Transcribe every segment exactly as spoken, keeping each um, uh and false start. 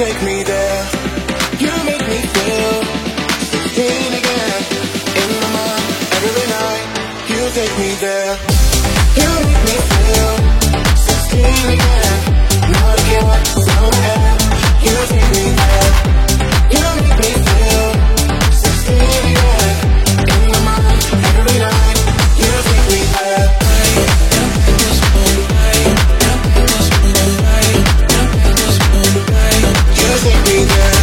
take me there. You make me feel sixteen again. In my mind, every night. You take me there. You make me feel sixteen again. Now I can't watch the sun ahead. You take me there. You make me feel sixteen again. In my mind, every night. You take me there. You take me there.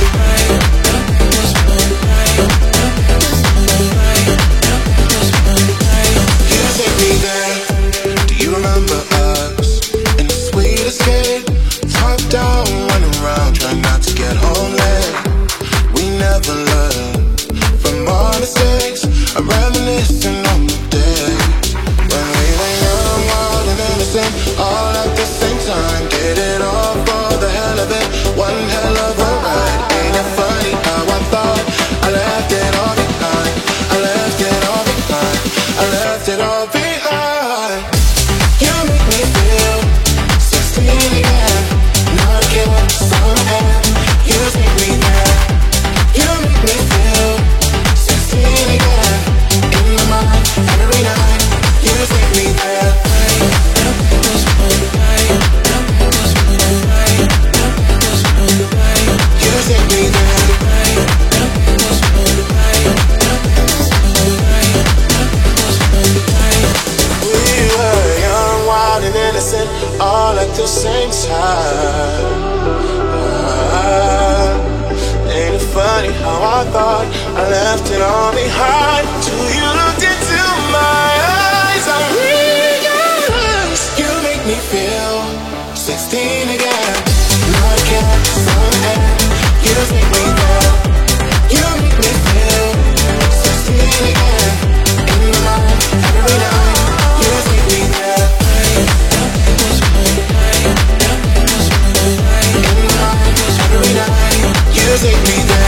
You take me there. Do you remember us in the sweet escape? Top down, running around, trying not to get home late. We never learn from our mistakes. I'm reminiscing on the days when we were young, wild and innocent, all at the same time. Did it all for the hell of it. One hell of a ride. Ain't it funny how I thought I left it all behind. I left it all behind. I left it all behind. You make me feel sixteen again. Now I can't watch the sun ahead. You take me there. You make me feel sixteen again. In my mind, every night. You take me there. You take me there. We were young, wild and innocent, all at the same time. Ah, ain't it funny how I thought I left it all behind? Till you looked into my eyes, I realized you make me feel sixteen again. Now I can't watch the sun ahead. You take me there. You make me feel sixteen again. In my mind, every night. You take me there. In my mind, every night. You take me there.